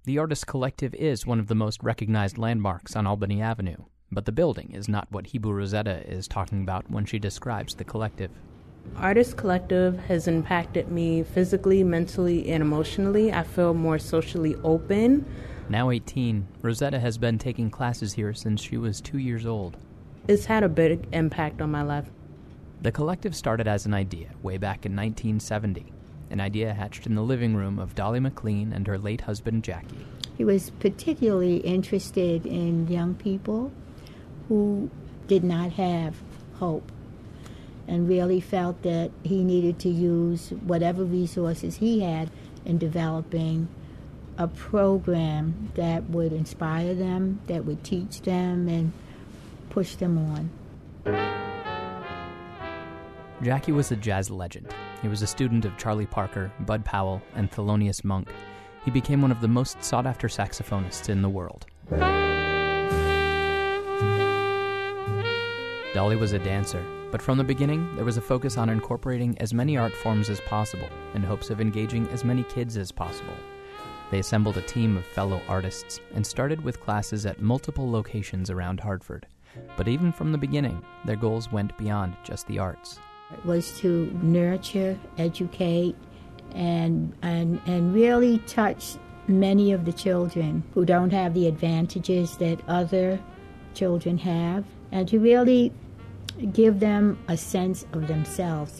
The Artist Collective is one of the most recognized landmarks on Albany Avenue, but the building is not what Hibu Rosetta is talking about when she describes the collective. Artist Collective has impacted me physically, mentally, and emotionally. I feel more socially open. Now 18, Rosetta has been taking classes here since she was 2 years old. It's had a big impact on my life. The collective started as an idea way back in 1970, an idea hatched in the living room of Dolly McLean and her late husband, Jackie. He was particularly interested in young people who did not have hope, and really felt that he needed to use whatever resources he had in developing a program that would inspire them, that would teach them and push them on. Jackie was a jazz legend. He was a student of Charlie Parker, Bud Powell, and Thelonious Monk. He became one of the most sought-after saxophonists in the world. Dolly was a dancer, but from the beginning, there was a focus on incorporating as many art forms as possible in hopes of engaging as many kids as possible. They assembled a team of fellow artists and started with classes at multiple locations around Hartford. But even from the beginning, their goals went beyond just the arts. It was to nurture, educate, and really touch many of the children who don't have the advantages that other children have, and to really give them a sense of themselves.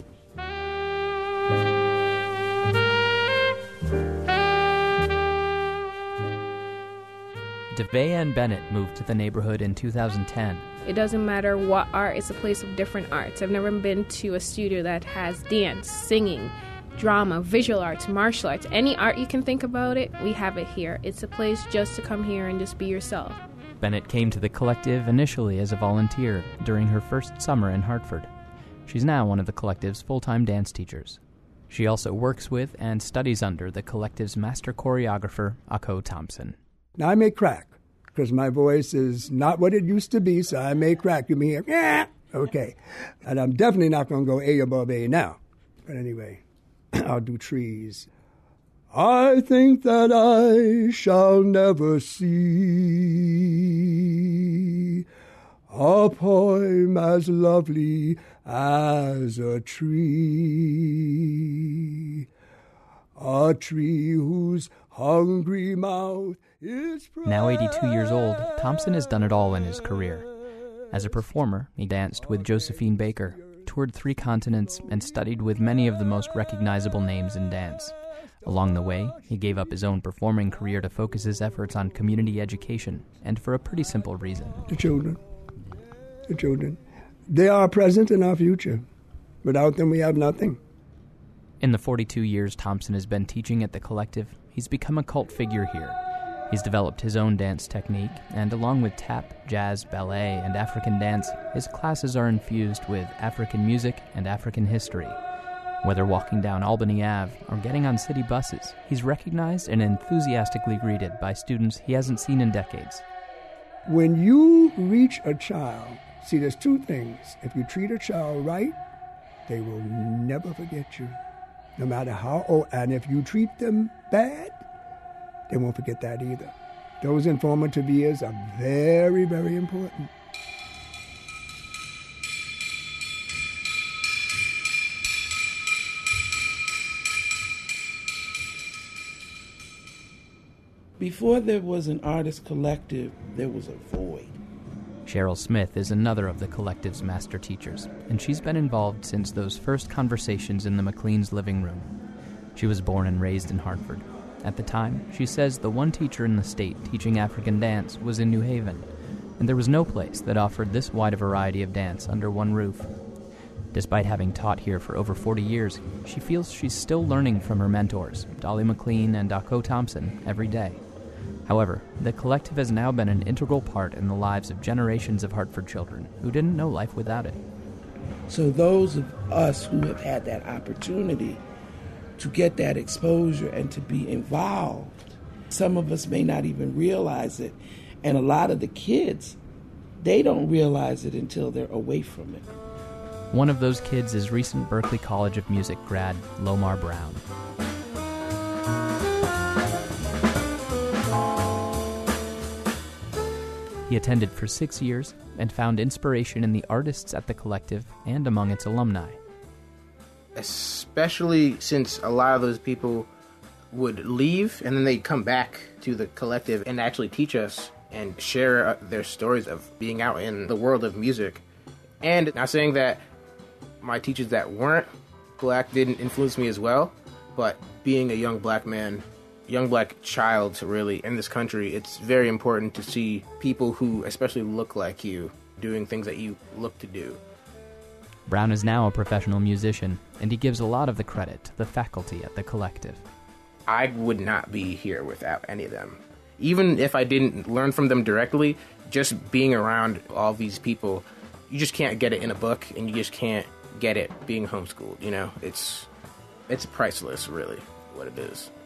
DeVeya Bennett moved to the neighborhood in 2010. It doesn't matter what art, it's a place of different arts. I've never been to a studio that has dance, singing, drama, visual arts, martial arts. Any art you can think about it, we have it here. It's a place just to come here and just be yourself. Bennett came to the collective initially as a volunteer during her first summer in Hartford. She's now one of the collective's full-time dance teachers. She also works with and studies under the collective's master choreographer, Ako Thompson. Now, I may crack, because my voice is not what it used to be, so I may crack. You may hear, yeah, okay. And I'm definitely not going to go A above A now. But anyway, I'll do trees. I think that I shall never see a poem as lovely as a tree whose hungry mouth is proud. Now 82 years old, Thompson has done it all in his career. As a performer, he danced with Josephine Baker, toured 3 continents, and studied with many of the most recognizable names in dance. Along the way, he gave up his own performing career to focus his efforts on community education, and for a pretty simple reason. The children. They are our present and our future. Without them, we have nothing. In the 42 years Thompson has been teaching at the collective, he's become a cult figure here. He's developed his own dance technique, and along with tap, jazz, ballet, and African dance, his classes are infused with African music and African history. Whether walking down Albany Ave or getting on city buses, he's recognized and enthusiastically greeted by students he hasn't seen in decades. When you reach a child, see, there's 2 things. If you treat a child right, they will never forget you, no matter how old. And if you treat them bad, they won't forget that either. Those informative years are very, very important. Before there was an artist collective, there was a void. Cheryl Smith is another of the collective's master teachers, and she's been involved since those first conversations in the McLean's living room. She was born and raised in Hartford. At the time, she says the one teacher in the state teaching African dance was in New Haven, and there was no place that offered this wide a variety of dance under one roof. Despite having taught here for over 40 years, she feels she's still learning from her mentors, Dolly McLean and Ako Thompson, every day. However, the collective has now been an integral part in the lives of generations of Hartford children who didn't know life without it. So those of us who have had that opportunity to get that exposure and to be involved, some of us may not even realize it. And a lot of the kids, they don't realize it until they're away from it. One of those kids is recent Berklee College of Music grad Lomar Brown. He attended for 6 years and found inspiration in the artists at the Collective and among its alumni. Especially since a lot of those people would leave and then they'd come back to the Collective and actually teach us and share their stories of being out in the world of music. And not saying that my teachers that weren't black didn't influence me as well, but being a young black man, young black child really in this country, it's very important to see people who especially look like you doing things that you look to do. Brown is now a professional musician, and he gives a lot of the credit to the faculty at the Collective. I would not be here without any of them. Even if I didn't learn from them directly, just being around all these people, you just can't get it in a book, and you just can't get it being homeschooled, you know? It's priceless, really, what it is.